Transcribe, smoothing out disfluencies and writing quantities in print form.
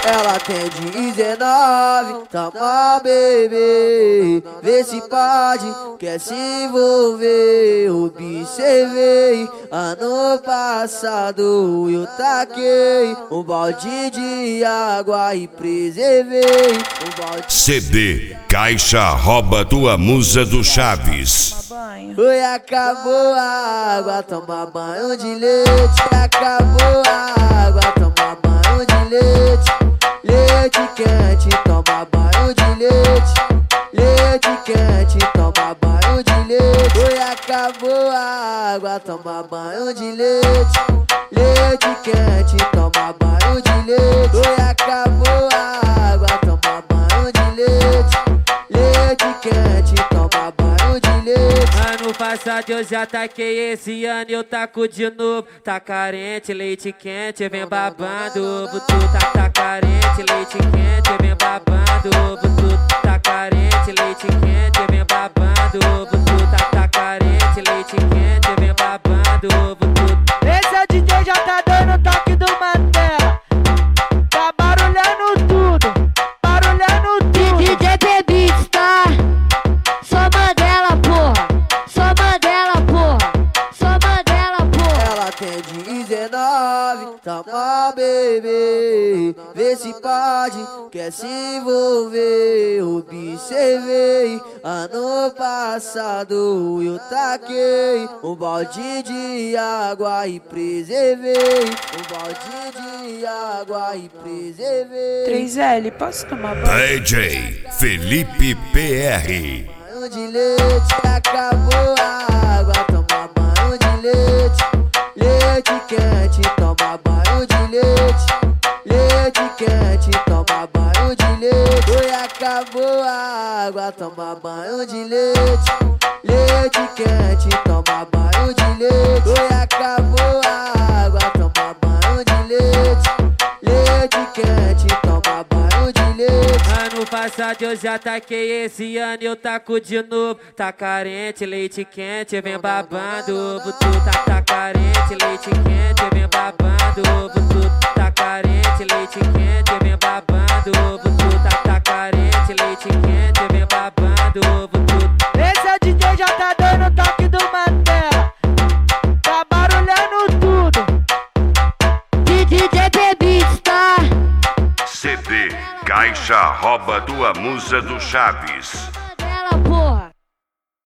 Ela tem 19, toma bebê, vê se pode, quer se envolver. Observei, ano passado eu taquei um balde de água e preservei CD Caixa Rouba Tua Musa do Chaves. Oi, acabou a água, toma banho de leite. Acabou a água, toma banho de leite. Leite quente, toma banho de leite. Leite quente, toma banho de leite. Oi, acabou a água, toma banho de leite. Leite quente, toma banho de leite. Oi, acabou a água, toma banho de leite. Leite quente, toma banho de leite. Ano passado eu já taquei, esse ano eu taco de novo. Tá carente, leite quente, vem babando. Tu tá carente, leite quente, vem babando. Tu tá carente, leite quente, vem babando. Tu tá carente, leite quente, vem babando. Esse é o DJ já tá dando toque do Mantela. Tá barulhando tudo, barulhando tudo. DJ Beats, tá? Só Mandela, porra. Só Mandela, porra. Só Mandela, porra. Ela tem 19, toma bebê, vê se pode, quer se envolver. Observei, ano passado eu taquei um balde de água e preservei. Um balde de água e preservei. 3L, posso tomar banho? DJ Felipe PR. Banho de leite, acabou a água, toma banho de leite. Leite quente, toma banho de leite. Leite quente, toma banho de leite. Oi, acabou a água, toma banho de leite. Leite quente, toma banho de leite. Oi, acabou a água, toma banho de leite. Leite quente, toma banho de leite. Ano passado eu já taquei, esse ano eu taco de novo. Tá carente, leite quente, vem babando. Tu tá carente, leite quente, vem babando. Tu tá carente, leite quente, vem babando. Tu tá carente, leite quente, vem babando. Esse é o DJ já tá dando toque do Mantela. Tá barulhando tudo. DJ Beats, tá? CD Caixa Rouba Tua Musa do Chaves.